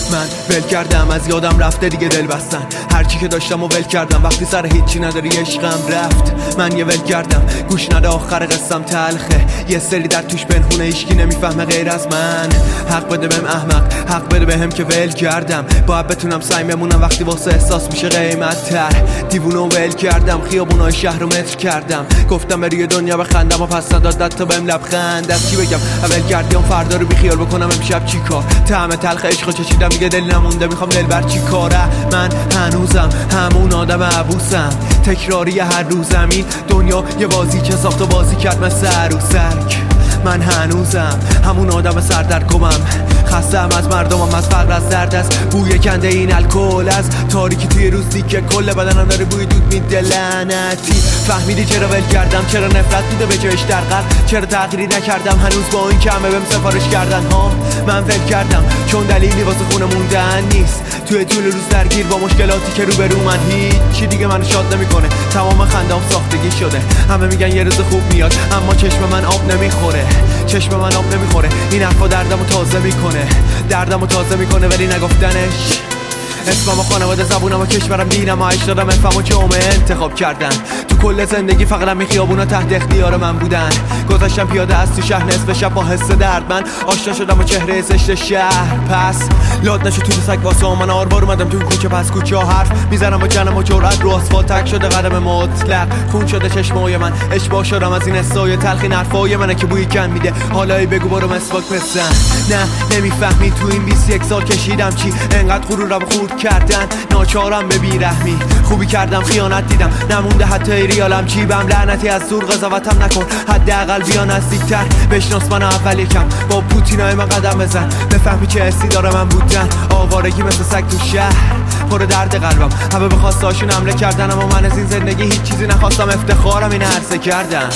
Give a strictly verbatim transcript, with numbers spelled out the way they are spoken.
من ول کردم، از یادم رفته دیگه دل بستن. هرچی که داشتم و ول کردم، وقتی سر هیچی نداری عشقم رفت. من یه ول کردم، گوش نده آخر قصم تلخه. یه سری در توش پنهونه، هیچکی نمیفهمه غیر از من. حق بده بهم احمق، حق بده بهم که ول کردم. باید بتونم سعی بمونم وقتی واسه احساس میشه قیمت تر. دیوونه و ول کردم، خیابونای شهر رو متر کردم. گفتم بری دنیا بخندم و پس نداد تا بهم لبخند. از چی بگم اول کردم، فردا رو بیخیال بکنم امشب چی کار. طعم تلخ عشقو چشیدم دیگه دل نمونده، میخوام دلبر چی کاره. من هنوزم همون آدم عبوسم، تکراری هر روز. زمین دنیا یه بازی که ساخت و بازی کرد مثل عروسک. من هنوزم همون آدم سردرگمم، خستم از مردمم، از فقر، از درد، از بوی کنده این الکل، از تاریکی توی روزی که کل بدنم داره بوی دود میده. لعنتی فهمیدی چرا ول کردم؟ چرا نفرت بوده به جایش در قلب؟ چرا تغییری نکردم هنوز با این که همه بهم سفارش کردن ها؟ من ول کردم چون دلیلی واسه خونه موندن نیست. توی طول روز درگیر با مشکلاتی که روبرو من، هیچی دیگه منو شاد نمیکنه. تمام خندام ساختگی شده. همه میگن یه روز خوب میاد، اما چشم من آب نمیخوره. چشم من آب نمیخوره. این حرفا دردمو تازه میکنه، دردمو تازه میکنه ولی نگفتنش. اسمم و خانواده، زبونم و کشورم، دینم و اجدادم، افهم و جامعه انتخاب کردن. تو کل زندگی فقط همین خیابونا تحت اختیار من بودن. گذاشتم پیاده از تو شهر نصف شب با حس درد. من آشنا شدم با چهره زشت شهر، پس لاد نشو تو سگ واسه من. آروار اومدم تو کوچه پس کوچه ها حرف میزنم با جنم و جرأت. رو آسفالت تک شده قدم مطلق، خون شده چشمای من. اشباه شدم از این استای تلخی، نرفای منه که بوی کن میده. حالایی بگو برو مسواک بزن. نه نمیفهمی تو این بیست و یک سال کشیدم چی. انقدر غرورم خورد کردن، ناچارم به بیرحمی. خوبی کردم خیانت دیدم، نمونده حتی ریالم. جیبم لعنتی از دور قضاوتم نکن، حداقل بیا نزدیکتر. بشناس من اول یکم، با پوتینای من قدم بزن. بفهمی چه حسی داره من بودن. آوارگی مثل سگ تو شهر، پر درد قلبم. همه به خواستهاشون حمله کردن، اما من از این زندگی هیچ چیزی نخواستم. افتخارم این عرضه کردم.